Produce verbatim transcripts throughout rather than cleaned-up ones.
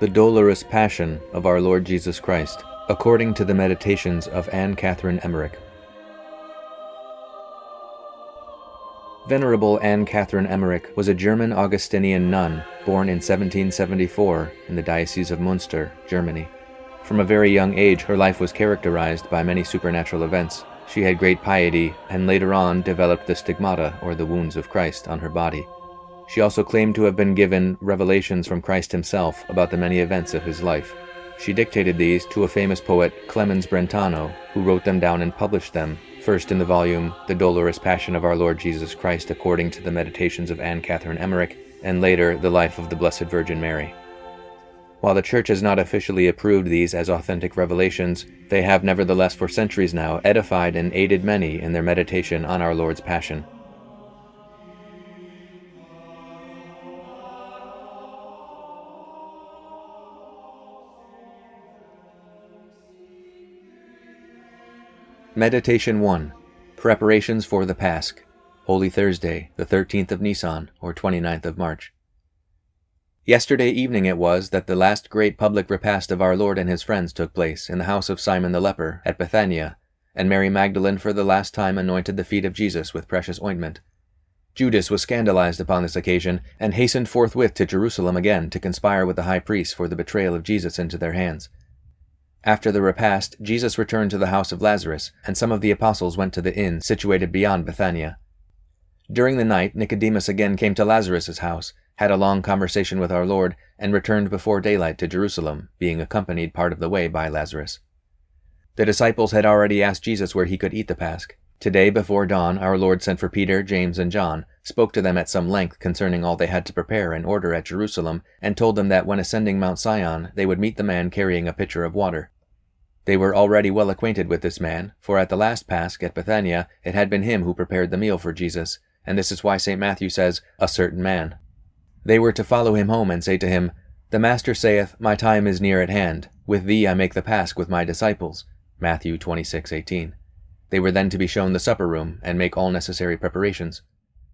The Dolorous Passion of Our Lord Jesus Christ, according to the Meditations of Anne Catherine Emmerich. Venerable Anne Catherine Emmerich was a German Augustinian nun born in seventeen seventy-four in the Diocese of Münster, Germany. From a very young age, her life was characterized by many supernatural events. She had great piety and later on developed the stigmata, or the wounds of Christ, on her body. She also claimed to have been given revelations from Christ himself about the many events of his life. She dictated these to a famous poet, Clemens Brentano, who wrote them down and published them, first in the volume The Dolorous Passion of Our Lord Jesus Christ according to the Meditations of Anne Catherine Emmerich, and later The Life of the Blessed Virgin Mary. While the Church has not officially approved these as authentic revelations, they have nevertheless for centuries now edified and aided many in their meditation on our Lord's Passion. Meditation one. Preparations for the Pasch, Holy Thursday, the thirteenth of Nisan, or twenty-ninth of March. Yesterday evening it was that the last great public repast of our Lord and his friends took place in the house of Simon the leper at Bethania, and Mary Magdalene for the last time anointed the feet of Jesus with precious ointment. Judas was scandalized upon this occasion, and hastened forthwith to Jerusalem again to conspire with the high priests for the betrayal of Jesus into their hands. After the repast, Jesus returned to the house of Lazarus, and some of the apostles went to the inn situated beyond Bethania. During the night, Nicodemus again came to Lazarus's house, had a long conversation with our Lord, and returned before daylight to Jerusalem, being accompanied part of the way by Lazarus. The disciples had already asked Jesus where he could eat the Pasch. Today, before dawn, our Lord sent for Peter, James, and John, spoke to them at some length concerning all they had to prepare and order at Jerusalem, and told them that when ascending Mount Sion, they would meet the man carrying a pitcher of water. They were already well acquainted with this man, for at the last Pasch at Bethania it had been him who prepared the meal for Jesus, and this is why Saint Matthew says, "a certain man." They were to follow him home and say to him, "The Master saith, My time is near at hand. With thee I make the Pasch with my disciples." Matthew twenty-six eighteen. They were then to be shown the supper room and make all necessary preparations.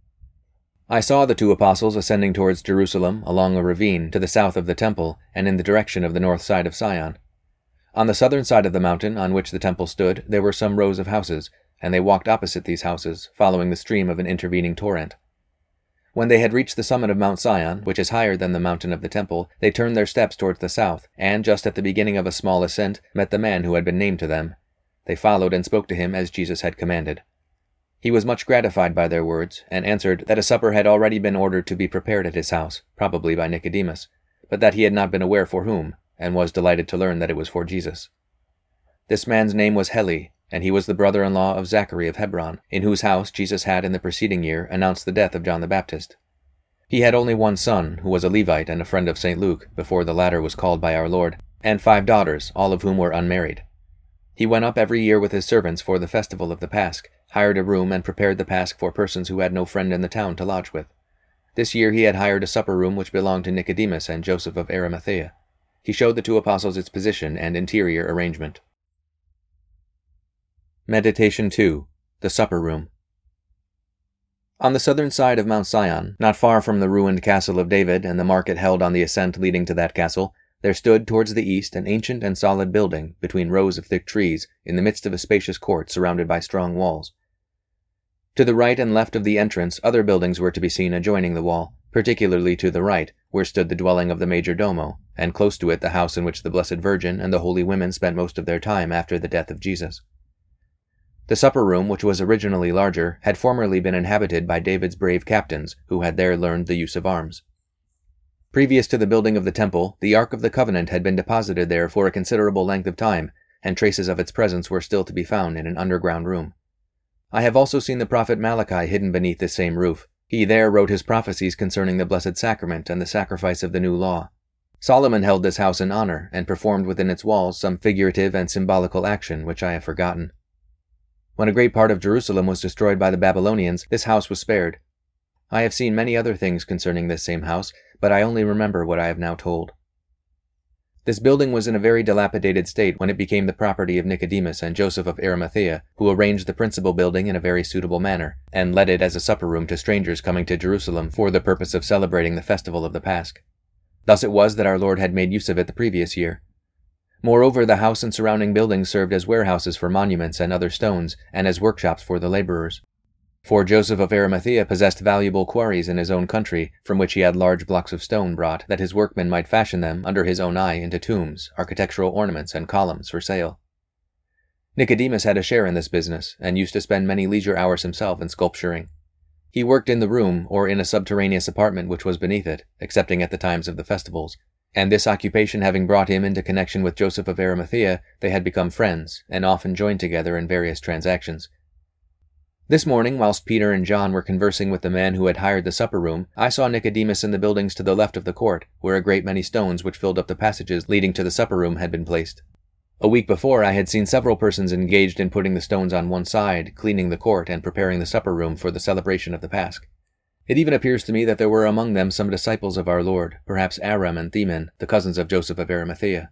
I saw the two apostles ascending towards Jerusalem along a ravine to the south of the temple and in the direction of the north side of Sion. On the southern side of the mountain on which the temple stood, there were some rows of houses, and they walked opposite these houses, following the stream of an intervening torrent. When they had reached the summit of Mount Sion, which is higher than the mountain of the temple, they turned their steps towards the south, and just at the beginning of a small ascent, met the man who had been named to them. They followed and spoke to him as Jesus had commanded. He was much gratified by their words, and answered that a supper had already been ordered to be prepared at his house, probably by Nicodemus, but that he had not been aware for whom, and was delighted to learn that it was for Jesus. This man's name was Heli, and he was the brother-in-law of Zachary of Hebron, in whose house Jesus had in the preceding year announced the death of John the Baptist. He had only one son, who was a Levite and a friend of Saint Luke, before the latter was called by our Lord, and five daughters, all of whom were unmarried. He went up every year with his servants for the festival of the Pasch, hired a room and prepared the Pasch for persons who had no friend in the town to lodge with. This year he had hired a supper room which belonged to Nicodemus and Joseph of Arimathea. He showed the two apostles its position and interior arrangement. Meditation two. The Supper Room. On the southern side of Mount Sion, not far from the ruined castle of David and the market held on the ascent leading to that castle, there stood towards the east an ancient and solid building between rows of thick trees, in the midst of a spacious court surrounded by strong walls. To the right and left of the entrance other buildings were to be seen adjoining the wall, particularly to the right, where stood the dwelling of the major domo, and close to it the house in which the Blessed Virgin and the holy women spent most of their time after the death of Jesus. The supper room, which was originally larger, had formerly been inhabited by David's brave captains, who had there learned the use of arms. Previous to the building of the temple, the Ark of the Covenant had been deposited there for a considerable length of time, and traces of its presence were still to be found in an underground room. I have also seen the prophet Malachi hidden beneath this same roof. He there wrote his prophecies concerning the Blessed Sacrament and the sacrifice of the new law. Solomon held this house in honor, and performed within its walls some figurative and symbolical action which I have forgotten. When a great part of Jerusalem was destroyed by the Babylonians, this house was spared. I have seen many other things concerning this same house, but I only remember what I have now told. This building was in a very dilapidated state when it became the property of Nicodemus and Joseph of Arimathea, who arranged the principal building in a very suitable manner, and let it as a supper room to strangers coming to Jerusalem for the purpose of celebrating the festival of the Pasch. Thus it was that our Lord had made use of it the previous year. Moreover, the house and surrounding buildings served as warehouses for monuments and other stones, and as workshops for the laborers. For Joseph of Arimathea possessed valuable quarries in his own country, from which he had large blocks of stone brought, that his workmen might fashion them under his own eye into tombs, architectural ornaments, and columns for sale. Nicodemus had a share in this business, and used to spend many leisure hours himself in sculpturing. He worked in the room, or in a subterraneous apartment which was beneath it, excepting at the times of the festivals, and this occupation having brought him into connection with Joseph of Arimathea, they had become friends, and often joined together in various transactions. This morning, whilst Peter and John were conversing with the man who had hired the supper room, I saw Nicodemus in the buildings to the left of the court, where a great many stones which filled up the passages leading to the supper room had been placed. A week before, I had seen several persons engaged in putting the stones on one side, cleaning the court, and preparing the supper room for the celebration of the Pasch. It even appears to me that there were among them some disciples of our Lord, perhaps Aram and Theman, the cousins of Joseph of Arimathea.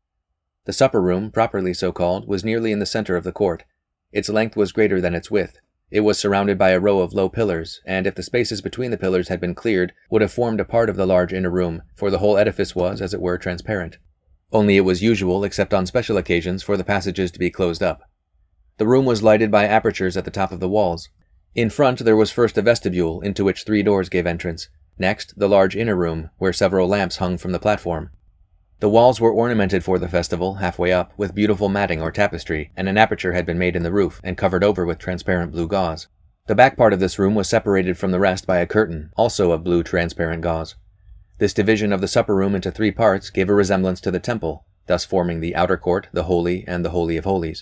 The supper room, properly so called, was nearly in the center of the court. Its length was greater than its width. It was surrounded by a row of low pillars, and if the spaces between the pillars had been cleared, would have formed a part of the large inner room, for the whole edifice was, as it were, transparent. Only it was usual, except on special occasions, for the passages to be closed up. The room was lighted by apertures at the top of the walls. In front there was first a vestibule, into which three doors gave entrance. Next, the large inner room, where several lamps hung from the platform. The walls were ornamented for the festival, halfway up, with beautiful matting or tapestry, and an aperture had been made in the roof, and covered over with transparent blue gauze. The back part of this room was separated from the rest by a curtain, also of blue transparent gauze. This division of the supper room into three parts gave a resemblance to the temple, thus forming the outer court, the holy, and the holy of holies.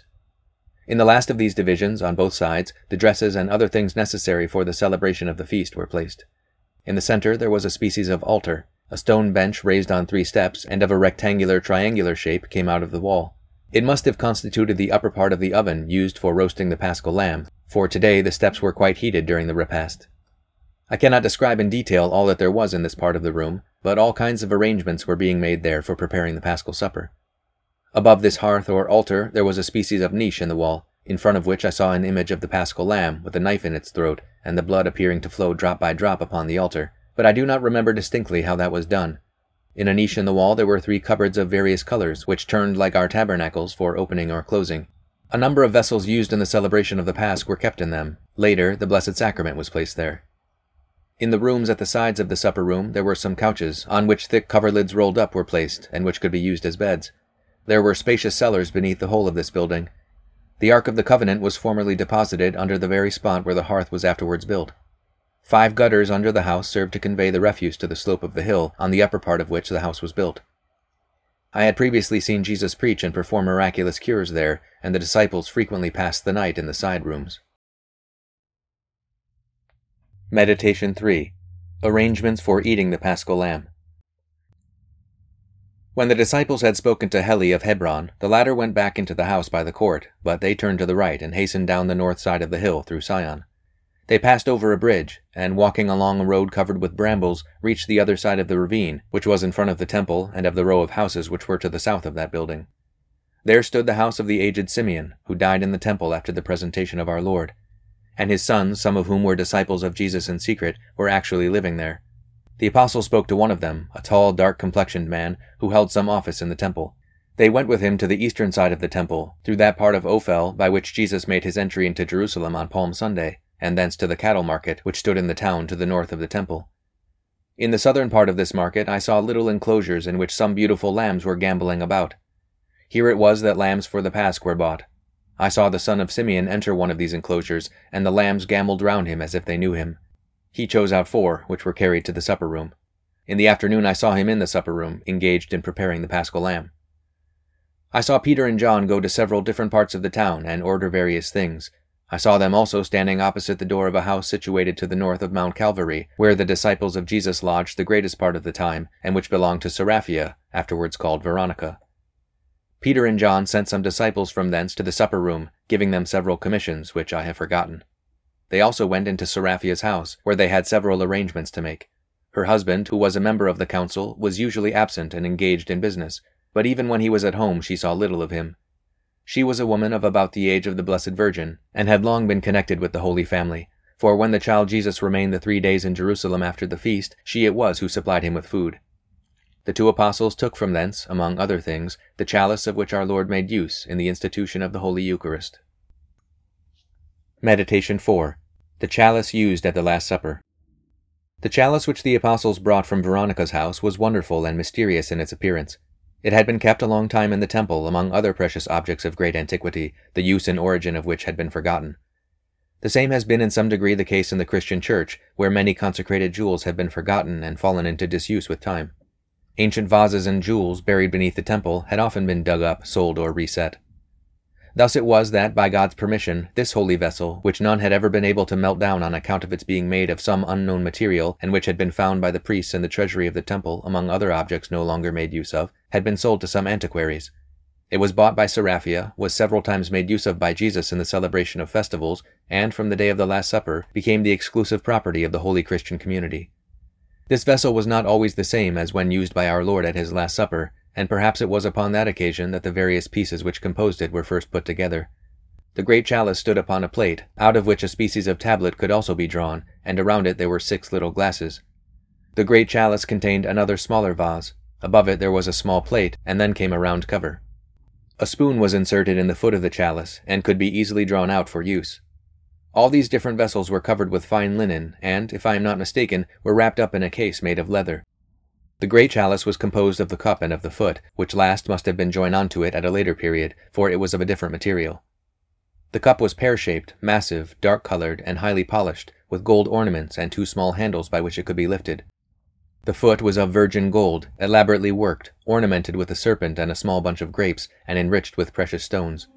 In the last of these divisions, on both sides, the dresses and other things necessary for the celebration of the feast were placed. In the center there was a species of altar. A stone bench raised on three steps, and of a rectangular triangular shape, came out of the wall. It must have constituted the upper part of the oven used for roasting the paschal lamb, for today the steps were quite heated during the repast. I cannot describe in detail all that there was in this part of the room, but all kinds of arrangements were being made there for preparing the paschal supper. Above this hearth or altar there was a species of niche in the wall, in front of which I saw an image of the paschal lamb, with a knife in its throat, and the blood appearing to flow drop by drop upon the altar. But I do not remember distinctly how that was done. In a niche in the wall there were three cupboards of various colors, which turned like our tabernacles for opening or closing. A number of vessels used in the celebration of the Pasch were kept in them. Later, the Blessed Sacrament was placed there. In the rooms at the sides of the supper room there were some couches, on which thick coverlids rolled up were placed, and which could be used as beds. There were spacious cellars beneath the whole of this building. The Ark of the Covenant was formerly deposited under the very spot where the hearth was afterwards built. Five gutters under the house served to convey the refuse to the slope of the hill, on the upper part of which the house was built. I had previously seen Jesus preach and perform miraculous cures there, and the disciples frequently passed the night in the side rooms. Meditation three. Arrangements for eating the Paschal Lamb. When the disciples had spoken to Heli of Hebron, the latter went back into the house by the court, but they turned to the right and hastened down the north side of the hill through Sion. They passed over a bridge, and walking along a road covered with brambles, reached the other side of the ravine, which was in front of the temple and of the row of houses which were to the south of that building. There stood the house of the aged Simeon, who died in the temple after the presentation of our Lord, and his sons, some of whom were disciples of Jesus in secret, were actually living there. The apostle spoke to one of them, a tall, dark-complexioned man, who held some office in the temple. They went with him to the eastern side of the temple, through that part of Ophel by which Jesus made his entry into Jerusalem on Palm Sunday, and thence to the cattle market, which stood in the town to the north of the temple. In the southern part of this market I saw little enclosures in which some beautiful lambs were gambolling about. Here it was that lambs for the Pasch were bought. I saw the son of Simeon enter one of these enclosures, and the lambs gamboled round him as if they knew him. He chose out four, which were carried to the supper room. In the afternoon I saw him in the supper room, engaged in preparing the paschal lamb. I saw Peter and John go to several different parts of the town and order various things. I saw them also standing opposite the door of a house situated to the north of Mount Calvary, where the disciples of Jesus lodged the greatest part of the time, and which belonged to Seraphia, afterwards called Veronica. Peter and John sent some disciples from thence to the supper room, giving them several commissions, which I have forgotten. They also went into Seraphia's house, where they had several arrangements to make. Her husband, who was a member of the council, was usually absent and engaged in business, but even when he was at home she saw little of him. She was a woman of about the age of the Blessed Virgin, and had long been connected with the Holy Family, for when the child Jesus remained the three days in Jerusalem after the feast, she it was who supplied him with food. The two apostles took from thence, among other things, the chalice of which our Lord made use in the institution of the Holy Eucharist. Meditation four. The chalice used at the Last Supper. The chalice which the apostles brought from Veronica's house was wonderful and mysterious in its appearance. It had been kept a long time in the temple among other precious objects of great antiquity, the use and origin of which had been forgotten. The same has been in some degree the case in the Christian Church, where many consecrated jewels have been forgotten and fallen into disuse with time. Ancient vases and jewels buried beneath the temple had often been dug up, sold, or reset. Thus it was that, by God's permission, this holy vessel, which none had ever been able to melt down on account of its being made of some unknown material, and which had been found by the priests in the treasury of the temple among other objects no longer made use of, had been sold to some antiquaries. It was bought by Seraphia, was several times made use of by Jesus in the celebration of festivals, and from the day of the Last Supper became the exclusive property of the holy Christian community. This vessel was not always the same as when used by our Lord at his Last Supper, and perhaps it was upon that occasion that the various pieces which composed it were first put together. The great chalice stood upon a plate, out of which a species of tablet could also be drawn, and around it there were six little glasses. The great chalice contained another smaller vase. Above it there was a small plate, and then came a round cover. A spoon was inserted in the foot of the chalice, and could be easily drawn out for use. All these different vessels were covered with fine linen, and, if I am not mistaken, were wrapped up in a case made of leather. The great chalice was composed of the cup and of the foot, which last must have been joined onto it at a later period, for it was of a different material. The cup was pear-shaped, massive, dark-colored, and highly polished, with gold ornaments and two small handles by which it could be lifted. The foot was of virgin gold, elaborately worked, ornamented with a serpent and a small bunch of grapes, and enriched with precious stones.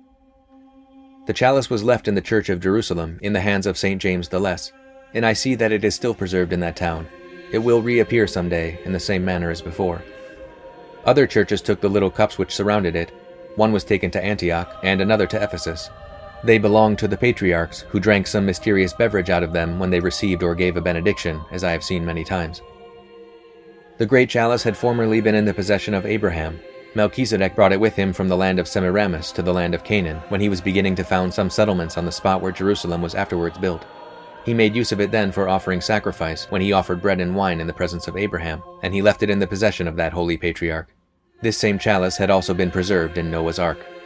The chalice was left in the church of Jerusalem, in the hands of Saint James the Less, and I see that it is still preserved in that town. It will reappear some day, in the same manner as before. Other churches took the little cups which surrounded it. One was taken to Antioch, and another to Ephesus. They belonged to the patriarchs, who drank some mysterious beverage out of them when they received or gave a benediction, as I have seen many times. The great chalice had formerly been in the possession of Abraham. Melchizedek brought it with him from the land of Semiramis to the land of Canaan, when he was beginning to found some settlements on the spot where Jerusalem was afterwards built. He made use of it then for offering sacrifice, when he offered bread and wine in the presence of Abraham, and he left it in the possession of that holy patriarch. This same chalice had also been preserved in Noah's Ark.